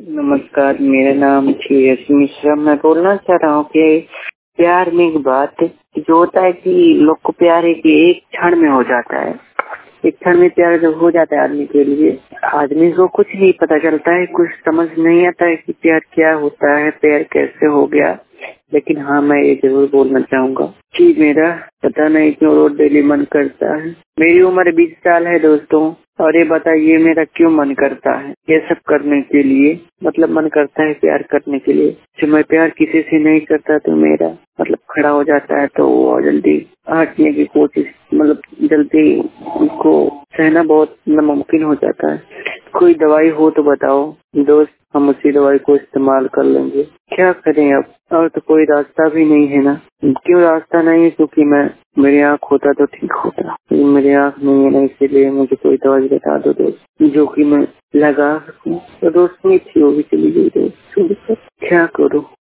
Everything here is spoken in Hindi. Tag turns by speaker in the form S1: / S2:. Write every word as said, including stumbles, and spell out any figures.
S1: नमस्कार, मेरा नाम श्रेयस मिश्रा। मैं बोलना चाह रहा हूँ कि प्यार में एक बात जो होता है कि लोग को प्यार है कि एक क्षण में हो जाता है। एक क्षण में प्यार जब हो जाता है आदमी के लिए, आदमी को कुछ नहीं पता चलता है, कुछ समझ नहीं आता है कि प्यार क्या होता है, प्यार कैसे हो गया। लेकिन हाँ, मैं ये जरूर बोलना चाहूंगा कि मेरा पता नहीं क्यों रोज डेली मन करता है। मेरी उम्र बीस साल है दोस्तों, और ये बताइए मेरा क्यों मन करता है ये सब करने के लिए। मतलब मन करता है प्यार करने के लिए। जब मैं प्यार किसी से नहीं करता तो मेरा मतलब खड़ा हो जाता है, तो वो जल्दी हटने की कोशिश, मतलब जल्दी उसको सहना बहुत नामुमकिन हो जाता है। कोई दवाई हो तो बताओ दोस्त, हम उसी दवाई को इस्तेमाल कर लेंगे। क्या करें अब, और तो कोई रास्ता भी नहीं है ना। क्यों रास्ता नहीं है? क्योंकि मैं मेरी आँख होता तो ठीक होता, मेरी आँख नहीं है ना, इसीलिए मुझे कोई दवाई बता दो दोस्त जो कि मैं लगा सकूं। तो दोस्त नहीं थी, वो भी चली गई दोस्त, क्या करूं।